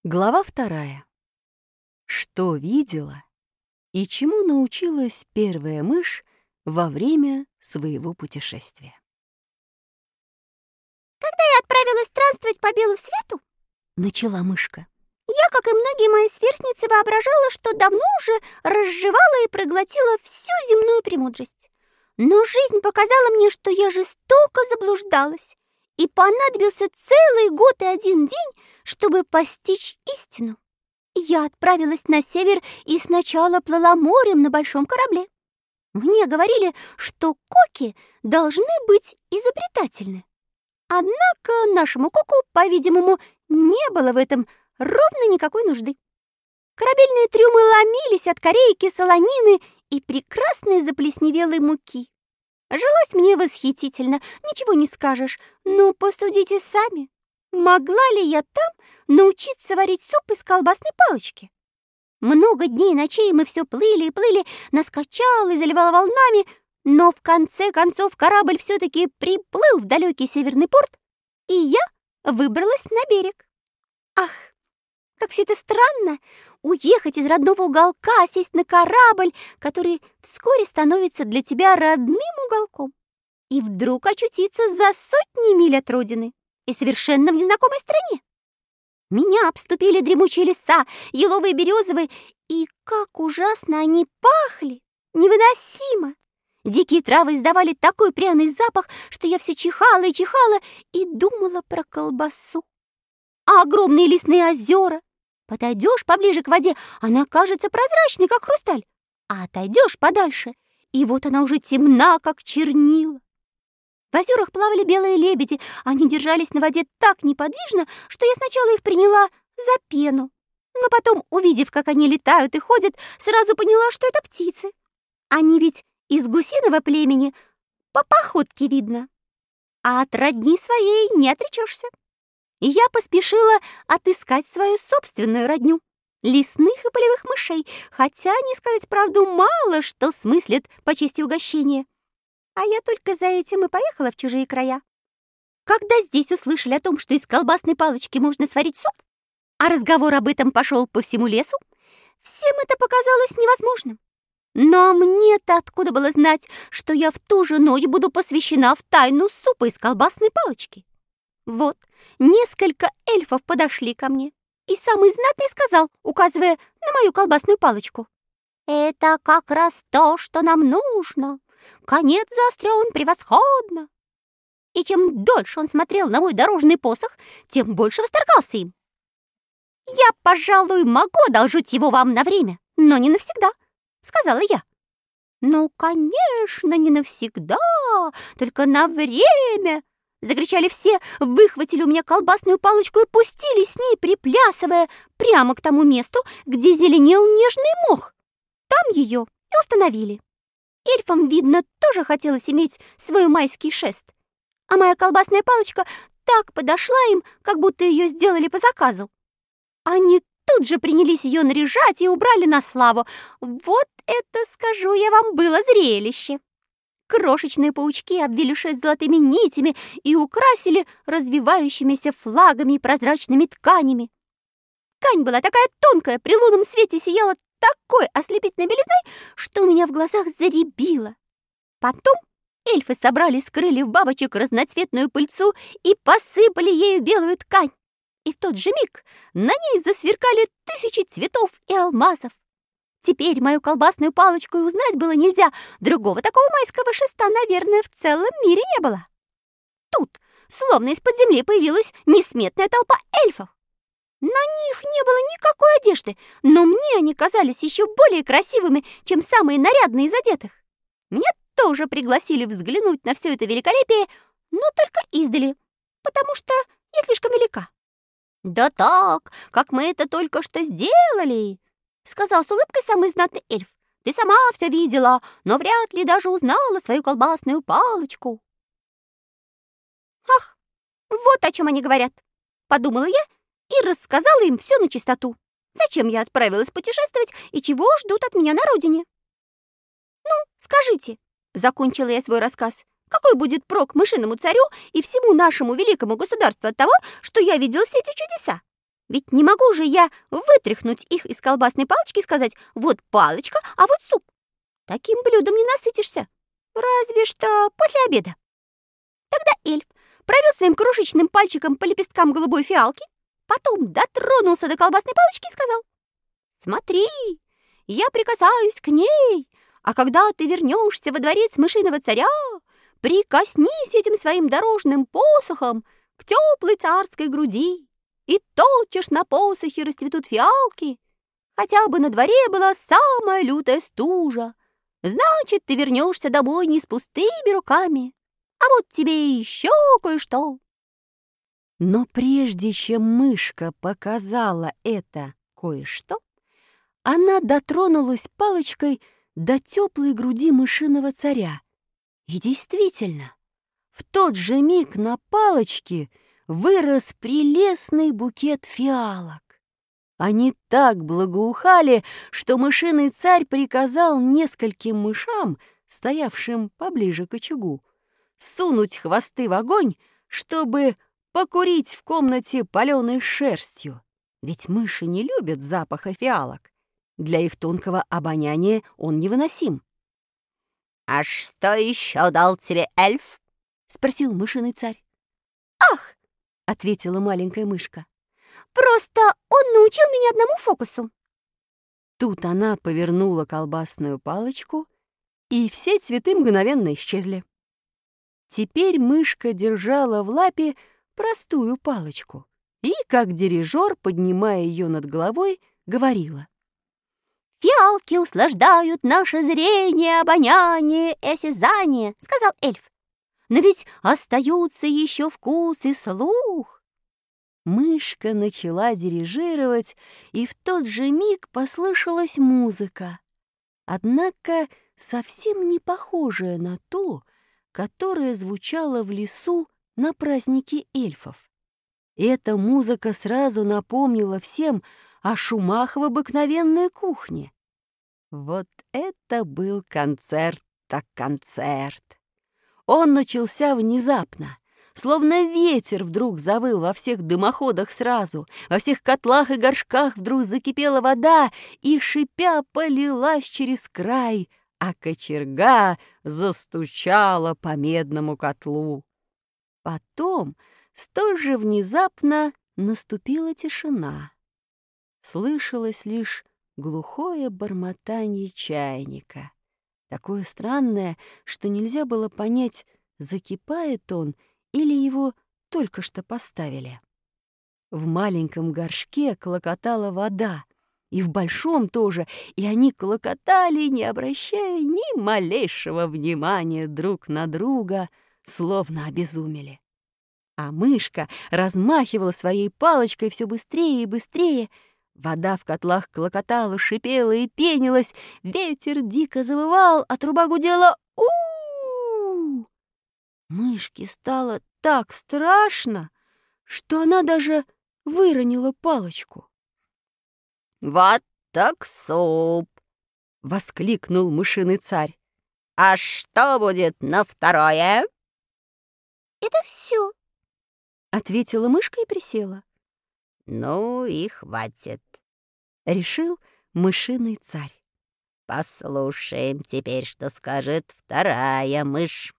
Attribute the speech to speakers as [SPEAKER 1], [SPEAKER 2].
[SPEAKER 1] Глава 2. Что видела и чему научилась первая мышь во время своего путешествия?
[SPEAKER 2] Когда я отправилась странствовать по белу свету,
[SPEAKER 1] Начала мышка.
[SPEAKER 2] я, как и многие мои сверстницы, воображала, что давно уже разжевала и проглотила всю земную премудрость. Но жизнь показала мне, что я жестоко заблуждалась, и понадобился целый год и один день, чтобы постичь истину. Я отправилась на север и сначала плыла морем на большом корабле. Мне говорили, что коки должны быть изобретательны. Однако нашему коку, по-видимому, не было в этом ровно никакой нужды. Корабельные трюмы ломились от корейки, солонины и прекрасной заплесневелой муки. Жилось мне восхитительно, ничего не скажешь, но посудите сами. Могла ли я там научиться варить суп из колбасной палочки? Много дней и ночей мы все плыли и плыли, нас качало и заливало волнами, но в конце концов корабль все-таки приплыл в далекий северный порт, и я выбралась на берег. Ах, как все это странно! Уехать из родного уголка, сесть на корабль, который вскоре становится для тебя родным уголком, и вдруг очутиться за сотни миль от родины и совершенно в незнакомой стране. Меня обступили дремучие леса, еловые, березовые, и как ужасно они пахли! Невыносимо! Дикие травы издавали такой пряный запах, что я все чихала и чихала и думала про колбасу. А огромные лесные озера. Подойдешь поближе к воде, она кажется прозрачной, как хрусталь, а отойдешь подальше, и вот она уже темна, как чернила. В озерах плавали белые лебеди, они держались на воде так неподвижно, что я сначала их приняла за пену, но потом, увидев, как они летают и ходят, сразу поняла, что это птицы. Они ведь из гусиного племени, по походке видно, а от родни своей не отречешься. И я поспешила отыскать свою собственную родню — лесных и полевых мышей, хотя, не сказать правду, мало что смыслят по части угощения. А я только за этим и поехала в чужие края. Когда здесь услышали о том, что из колбасной палочки можно сварить суп, а разговор об этом пошел по всему лесу, всем это показалось невозможным. Но мне-то откуда было знать, что я в ту же ночь буду посвящена в тайну супа из колбасной палочки? Вот, несколько эльфов подошли ко мне, и самый знатный сказал, указывая на мою колбасную палочку: «Это как раз то, что нам нужно. Конец заострен превосходно». И чем дольше он смотрел на мой дорожный посох, тем больше восторгался им. «Я, пожалуй, могу одолжить его вам на время, но не навсегда», — сказала я. «Ну, конечно, не навсегда, только на время», — закричали все, выхватили у меня колбасную палочку и пустились с ней, приплясывая, прямо к тому месту, где зеленел нежный мох. Там ее и установили. Эльфам, видно, тоже хотелось иметь свой майский шест. А моя колбасная палочка так подошла им, как будто ее сделали по заказу. Они тут же принялись ее наряжать и убрали на славу. Вот это, скажу я вам, было зрелище. Крошечные паучки обвили шесть золотыми нитями и украсили развивающимися флагами и прозрачными тканями. Ткань была такая тонкая, при лунном свете сияла такой ослепительной белизной, что у меня в глазах зарябило. Потом эльфы собрали с крыльев бабочек разноцветную пыльцу и посыпали ею белую ткань. И в тот же миг на ней засверкали тысячи цветов и алмазов. Теперь мою колбасную палочку и узнать было нельзя. Другого такого майского шеста, наверное, в целом мире не было. Тут, словно из-под земли, появилась несметная толпа эльфов. На них не было никакой одежды, но мне они казались еще более красивыми, чем самые нарядные из одетых. Меня тоже пригласили взглянуть на все это великолепие, но только издали, потому что я слишком велика. «Да так, как мы это только что сделали», — сказал с улыбкой самый знатный эльф. «Ты сама все видела, но вряд ли даже узнала свою колбасную палочку». «Ах, вот о чем они говорят», — подумала я и рассказала им все на чистоту. Зачем я отправилась путешествовать и чего ждут от меня на родине. «Ну, скажите», — закончила я свой рассказ, «какой будет прок мышиному царю и всему нашему великому государству от того, что я видела все эти чудеса? Ведь не могу же я вытряхнуть их из колбасной палочки и сказать: вот палочка, а вот суп. Таким блюдом не насытишься. Разве что после обеда. Тогда эльф провел своим крошечным пальчиком по лепесткам голубой фиалки, потом дотронулся до колбасной палочки и сказал: «Смотри, я прикасаюсь к ней, а когда ты вернешься во дворец мышиного царя, прикоснись этим своим дорожным посохом к теплой царской груди, и тотчас на посохе расцветут фиалки. Хотя бы на дворе была самая лютая стужа, значит, ты вернешься домой не с пустыми руками. А вот тебе еще кое-что».
[SPEAKER 1] Но прежде чем мышка показала это кое-что, она дотронулась палочкой до теплой груди мышиного царя. И действительно, в тот же миг на палочке вырос прелестный букет фиалок. Они так благоухали, что мышиный царь приказал нескольким мышам, стоявшим поближе к очагу, сунуть хвосты в огонь, чтобы покурить в комнате паленой шерстью. Ведь мыши не любят запаха фиалок. Для их тонкого обоняния он невыносим.
[SPEAKER 2] «А что еще дал тебе эльф?»
[SPEAKER 1] — спросил мышиный царь.
[SPEAKER 2] «Ах!»
[SPEAKER 1] — ответила маленькая мышка.
[SPEAKER 2] «Просто он научил меня одному фокусу».
[SPEAKER 1] Тут она повернула колбасную палочку, и все цветы мгновенно исчезли. Теперь мышка держала в лапе простую палочку и, как дирижер, поднимая ее над головой, говорила:
[SPEAKER 2] «Фиалки услаждают наше зрение, обоняние и осязание», — сказал эльф. «Но ведь остаются еще вкус и слух».
[SPEAKER 1] Мышка начала дирижировать, и в тот же миг послышалась музыка, однако совсем не похожая на ту, которая звучала в лесу на празднике эльфов. Эта музыка сразу напомнила всем о шумах в обыкновенной кухне. Вот это был концерт так концерт! Он начался внезапно, словно ветер вдруг завыл во всех дымоходах сразу, во всех котлах и горшках вдруг закипела вода и, шипя, полилась через край, а кочерга застучала по медному котлу. Потом столь же внезапно наступила тишина. Слышалось лишь глухое бормотание чайника, такое странное, что нельзя было понять, закипает он или его только что поставили. В маленьком горшке клокотала вода, и в большом тоже, и они клокотали, не обращая ни малейшего внимания друг на друга, словно обезумели. А мышка размахивала своей палочкой все быстрее и быстрее. Вода в котлах клокотала, шипела и пенилась, ветер дико завывал, а труба гудела «У-у-у!». Мышке стало так страшно, что она даже выронила палочку.
[SPEAKER 2] «Вот так суп!»
[SPEAKER 1] — воскликнул мышиный царь.
[SPEAKER 2] «А что будет на второе?» «Это все», —
[SPEAKER 1] ответила мышка и присела.
[SPEAKER 2] «Ну и хватит»,
[SPEAKER 1] — решил мышиный царь.
[SPEAKER 2] «Послушаем теперь, что скажет вторая мышь».